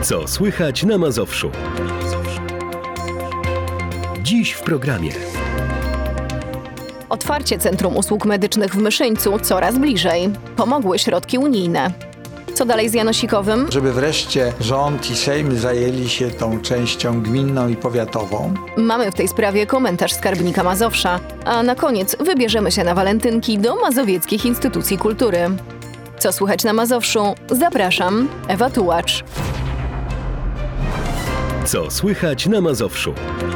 Co słychać na Mazowszu? Dziś w programie. Otwarcie Centrum Usług Medycznych w Myszyńcu coraz bliżej. Pomogły środki unijne. Co dalej z Janosikowym? Żeby wreszcie rząd i Sejm zajęli się tą częścią gminną i powiatową. Mamy w tej sprawie komentarz skarbnika Mazowsza, a na koniec wybierzemy się na walentynki do mazowieckich instytucji kultury. Co słychać na Mazowszu? Zapraszam, Ewa Tułacz. Co słychać na Mazowszu?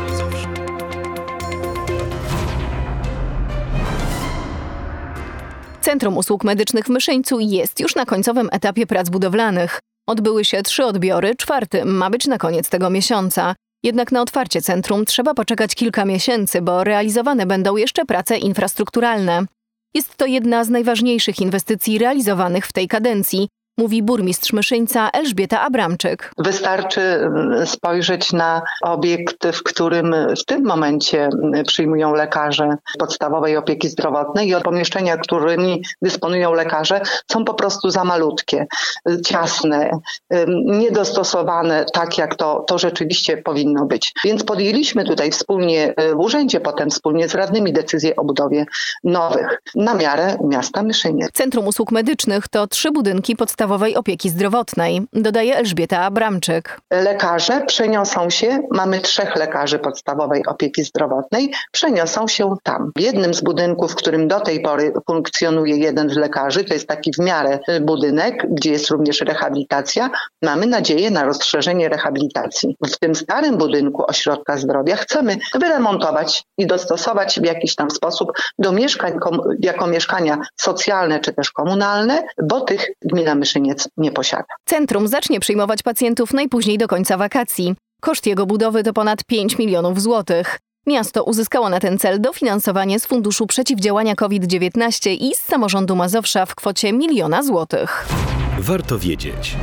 Centrum Usług Medycznych w Myszyńcu jest już na końcowym etapie prac budowlanych. Odbyły się 3 odbiory, 4 ma być na koniec tego miesiąca. Jednak na otwarcie centrum trzeba poczekać kilka miesięcy, bo realizowane będą jeszcze prace infrastrukturalne. Jest to jedna z najważniejszych inwestycji realizowanych w tej kadencji, mówi burmistrz Myszyńca Elżbieta Abramczyk. Wystarczy spojrzeć na obiekt, w którym w tym momencie przyjmują lekarze podstawowej opieki zdrowotnej i pomieszczenia, którymi dysponują lekarze, są po prostu za malutkie, ciasne, niedostosowane tak, jak to rzeczywiście powinno być. Więc podjęliśmy tutaj wspólnie w urzędzie, potem wspólnie z radnymi decyzję o budowie nowych na miarę miasta Myszyniec. Centrum Usług Medycznych to 3 budynki podstawowej opieki zdrowotnej, dodaje Elżbieta Abramczyk. Lekarze przeniosą się, mamy 3 lekarzy podstawowej opieki zdrowotnej, przeniosą się tam. W jednym z budynków, w którym do tej pory funkcjonuje jeden z lekarzy, to jest taki w miarę budynek, gdzie jest również rehabilitacja, mamy nadzieję na rozszerzenie rehabilitacji. W tym starym budynku ośrodka zdrowia chcemy wyremontować i dostosować w jakiś tam sposób do mieszkań jako mieszkania socjalne czy też komunalne, bo tych gmina Myszyniec nie posiada. Centrum zacznie przyjmować pacjentów najpóźniej do końca wakacji. Koszt jego budowy to ponad 5 milionów złotych. Miasto uzyskało na ten cel dofinansowanie z Funduszu Przeciwdziałania COVID-19 i z samorządu Mazowsza w kwocie 1 miliona złotych. Warto wiedzieć.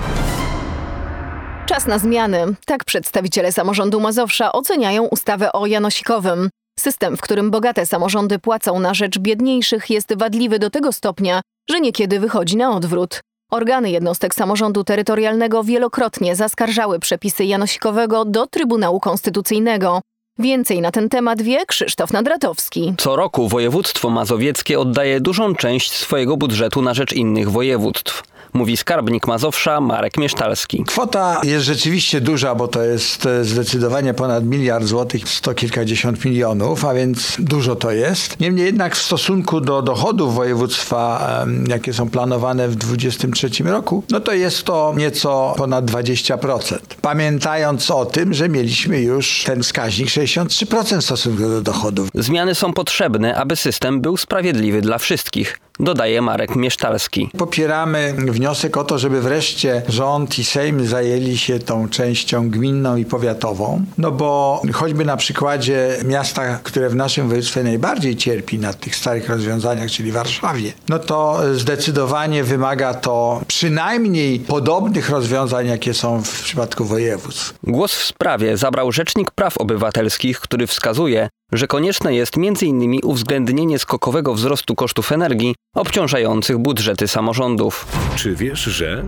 Czas na zmiany. Tak przedstawiciele samorządu Mazowsza oceniają ustawę o Janosikowym. System, w którym bogate samorządy płacą na rzecz biedniejszych, jest wadliwy do tego stopnia, że niekiedy wychodzi na odwrót. Organy jednostek samorządu terytorialnego wielokrotnie zaskarżały przepisy Janosikowego do Trybunału Konstytucyjnego. Więcej na ten temat wie Krzysztof Nadratowski. Co roku województwo mazowieckie oddaje dużą część swojego budżetu na rzecz innych województw. Mówi skarbnik Mazowsza Marek Miesztalski. Kwota jest rzeczywiście duża, bo to jest zdecydowanie ponad 1 miliard złotych, 100 kilkadziesiąt milionów, a więc dużo to jest. Niemniej jednak w stosunku do dochodów województwa, jakie są planowane w 2023 roku, no to jest to nieco ponad 20%. Pamiętając o tym, że mieliśmy już ten wskaźnik 63% w stosunku do dochodów. Zmiany są potrzebne, aby system był sprawiedliwy dla wszystkich, dodaje Marek Miesztalski. Popieramy wniosek o to, żeby wreszcie rząd i Sejm zajęli się tą częścią gminną i powiatową, no bo choćby na przykładzie miasta, które w naszym województwie najbardziej cierpi na tych starych rozwiązaniach, czyli Warszawie, no to zdecydowanie wymaga to przynajmniej podobnych rozwiązań, jakie są w przypadku województw. Głos w sprawie zabrał Rzecznik Praw Obywatelskich, który wskazuje, że konieczne jest m.in. uwzględnienie skokowego wzrostu kosztów energii obciążających budżety samorządów. Czy wiesz, że...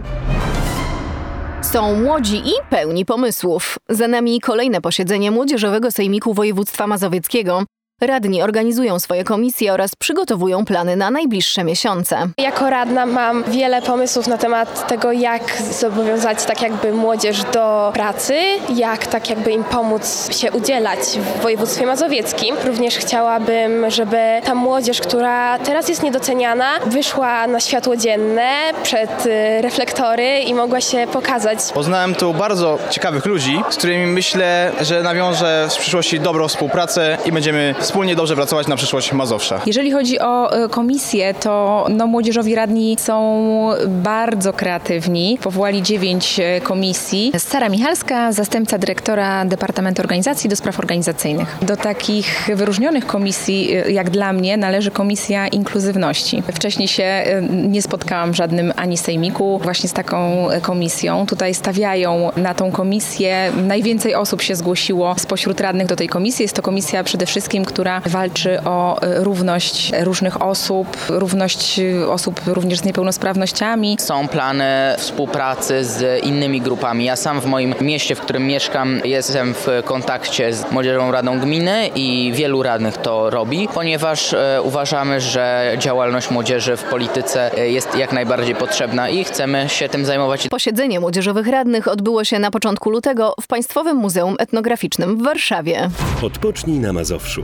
Są młodzi i pełni pomysłów. Za nami kolejne posiedzenie Młodzieżowego Sejmiku Województwa Mazowieckiego. Radni organizują swoje komisje oraz przygotowują plany na najbliższe miesiące. Jako radna mam wiele pomysłów na temat tego, jak zobowiązać tak jakby młodzież do pracy, jak tak jakby im pomóc się udzielać w województwie mazowieckim. Również chciałabym, żeby ta młodzież, która teraz jest niedoceniana, wyszła na światło dzienne przed reflektory i mogła się pokazać. Poznałem tu bardzo ciekawych ludzi, z którymi myślę, że nawiążę w przyszłości dobrą współpracę i będziemy wspólnie dobrze pracować na przyszłość Mazowsza. Jeżeli chodzi o komisję, to młodzieżowi radni są bardzo kreatywni. Powołali 9 komisji. Sara Michalska, zastępca dyrektora Departamentu Organizacji do Spraw Organizacyjnych. Do takich wyróżnionych komisji, jak dla mnie, należy Komisja Inkluzywności. Wcześniej się nie spotkałam w żadnym ani sejmiku właśnie z taką komisją. Tutaj stawiają na tą komisję. Najwięcej osób się zgłosiło spośród radnych do tej komisji. Jest to komisja przede wszystkim, która która walczy o równość różnych osób, równość osób również z niepełnosprawnościami. Są plany współpracy z innymi grupami. Ja sam w moim mieście, w którym mieszkam, jestem w kontakcie z Młodzieżową Radą Gminy i wielu radnych to robi, ponieważ uważamy, że działalność młodzieży w polityce jest jak najbardziej potrzebna i chcemy się tym zajmować. Posiedzenie młodzieżowych radnych odbyło się na początku lutego w Państwowym Muzeum Etnograficznym w Warszawie. Odpocznij na Mazowszu.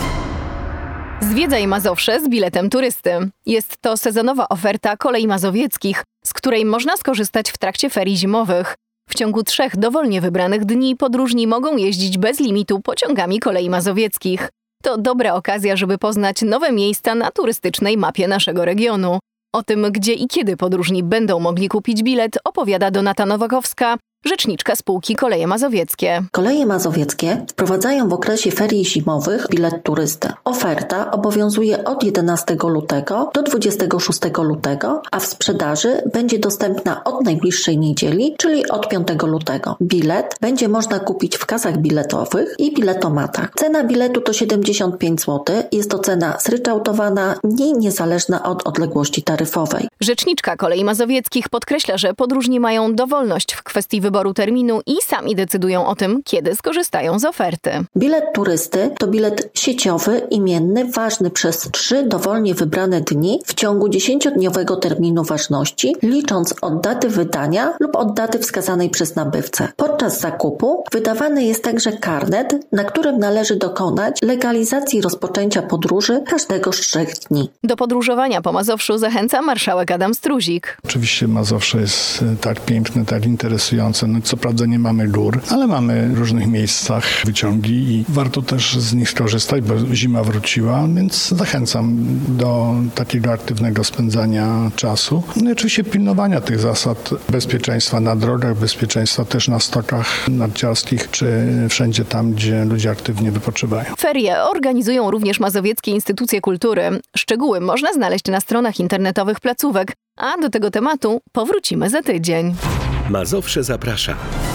Zwiedzaj Mazowsze z biletem turysty. Jest to sezonowa oferta Kolei Mazowieckich, z której można skorzystać w trakcie ferii zimowych. W ciągu 3 dowolnie wybranych dni podróżni mogą jeździć bez limitu pociągami Kolei Mazowieckich. To dobra okazja, żeby poznać nowe miejsca na turystycznej mapie naszego regionu. O tym, gdzie i kiedy podróżni będą mogli kupić bilet, opowiada Donata Nowakowska, rzeczniczka spółki Koleje Mazowieckie. Koleje Mazowieckie wprowadzają w okresie ferii zimowych bilet turysty. Oferta obowiązuje od 11 lutego do 26 lutego, a w sprzedaży będzie dostępna od najbliższej niedzieli, czyli od 5 lutego. Bilet będzie można kupić w kasach biletowych i biletomatach. Cena biletu to 75 zł. Jest to cena zryczałtowana i niezależna od odległości taryfowej. Rzeczniczka Kolei Mazowieckich podkreśla, że podróżni mają dowolność w kwestii wyboru terminu i sami decydują o tym, kiedy skorzystają z oferty. Bilet turysty to bilet sieciowy, imienny, ważny przez 3 dowolnie wybrane dni w ciągu 10-dniowego terminu ważności, licząc od daty wydania lub od daty wskazanej przez nabywcę. Podczas zakupu wydawany jest także karnet, na którym należy dokonać legalizacji rozpoczęcia podróży każdego z 3 dni. Do podróżowania po Mazowszu zachęca marszałek Adam Struzik. Oczywiście Mazowsze jest tak piękne, tak interesujące. No, co prawda nie mamy gór, ale mamy w różnych miejscach wyciągi i warto też z nich skorzystać, bo zima wróciła, więc zachęcam do takiego aktywnego spędzania czasu. No i oczywiście pilnowania tych zasad bezpieczeństwa na drogach, bezpieczeństwa też na stokach narciarskich, czy wszędzie tam, gdzie ludzie aktywnie wypoczywają. Ferie organizują również mazowieckie instytucje kultury. Szczegóły można znaleźć na stronach internetowych placówek, a do tego tematu powrócimy za tydzień. Mazowsze zaprasza.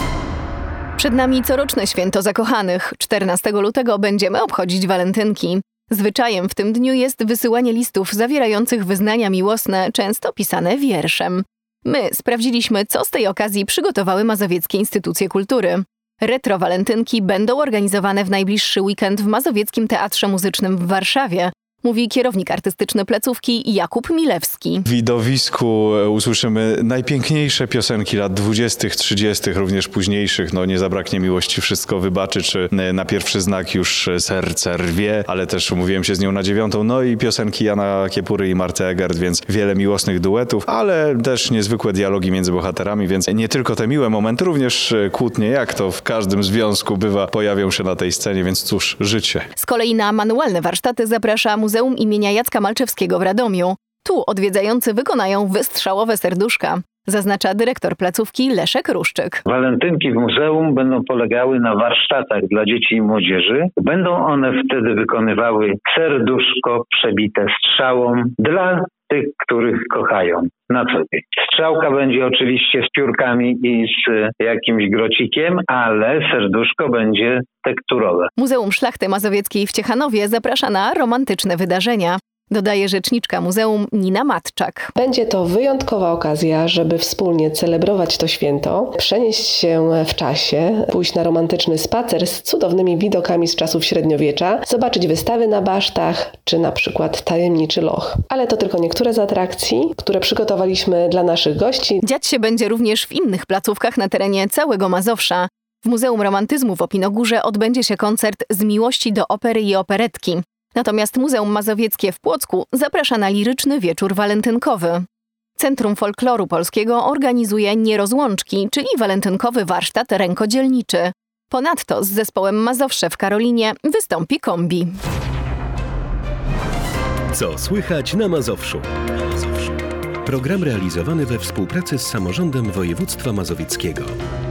Przed nami coroczne święto zakochanych. 14 lutego będziemy obchodzić walentynki. Zwyczajem w tym dniu jest wysyłanie listów zawierających wyznania miłosne, często pisane wierszem. My sprawdziliśmy, co z tej okazji przygotowały mazowieckie instytucje kultury. Retro walentynki będą organizowane w najbliższy weekend w Mazowieckim Teatrze Muzycznym w Warszawie, mówi kierownik artystyczny placówki Jakub Milewski. W widowisku usłyszymy najpiękniejsze piosenki lat 20., 30., również późniejszych. No nie zabraknie miłości, wszystko wybaczy, czy na pierwszy znak już serce rwie, ale też umówiłem się z nią na 9. No i piosenki Jana Kiepury i Marty Egert, więc wiele miłosnych duetów, ale też niezwykłe dialogi między bohaterami, więc nie tylko te miłe momenty, również kłótnie, jak to w każdym związku bywa, pojawią się na tej scenie, więc cóż, życie. Z kolei na manualne warsztaty zaprasza Muzeum imienia Jacka Malczewskiego w Radomiu. Tu odwiedzający wykonają wystrzałowe serduszka, zaznacza dyrektor placówki Leszek Ruszczyk. Walentynki w muzeum będą polegały na warsztatach dla dzieci i młodzieży. Będą one wtedy wykonywały serduszko przebite strzałą dla tych, których kochają na co dzień. Strzałka będzie oczywiście z piórkami i z jakimś grocikiem, ale serduszko będzie tekturowe. Muzeum Szlachty Mazowieckiej w Ciechanowie zaprasza na romantyczne wydarzenia. Dodaje rzeczniczka muzeum Nina Matczak. Będzie to wyjątkowa okazja, żeby wspólnie celebrować to święto, przenieść się w czasie, pójść na romantyczny spacer z cudownymi widokami z czasów średniowiecza, zobaczyć wystawy na basztach, czy na przykład tajemniczy loch. Ale to tylko niektóre z atrakcji, które przygotowaliśmy dla naszych gości. Dziać się będzie również w innych placówkach na terenie całego Mazowsza. W Muzeum Romantyzmu w Opinogórze odbędzie się koncert Z miłości do opery i operetki. Natomiast Muzeum Mazowieckie w Płocku zaprasza na liryczny wieczór walentynkowy. Centrum Folkloru Polskiego organizuje Nierozłączki, czyli walentynkowy warsztat rękodzielniczy. Ponadto z zespołem Mazowsze w Karolinie wystąpi kombi. Co słychać na Mazowszu? Program realizowany we współpracy z Samorządem Województwa Mazowieckiego.